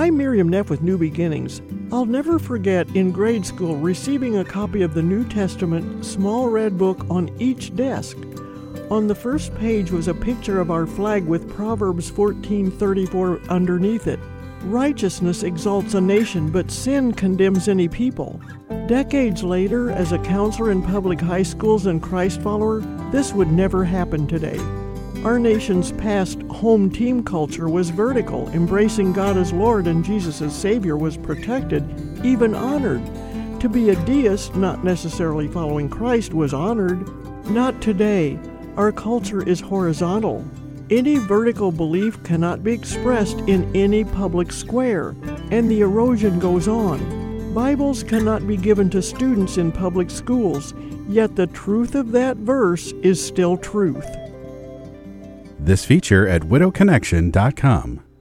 I'm Miriam Neff with New Beginnings. I'll never forget in grade school receiving a copy of the New Testament small red book on each desk. On the first page was a picture of our flag with Proverbs 14:34 underneath it. Righteousness exalts a nation, but sin condemns any people. Decades later, as a counselor in public high schools and Christ follower, this would never happen today. Our nation's past home team culture was vertical. Embracing God as Lord and Jesus as Savior was protected, even honored. To be a deist, not necessarily following Christ, was honored. Not today. Our culture is horizontal. Any vertical belief cannot be expressed in any public square, and the erosion goes on. Bibles cannot be given to students in public schools, yet the truth of that verse is still truth. This feature at widowconnection.com.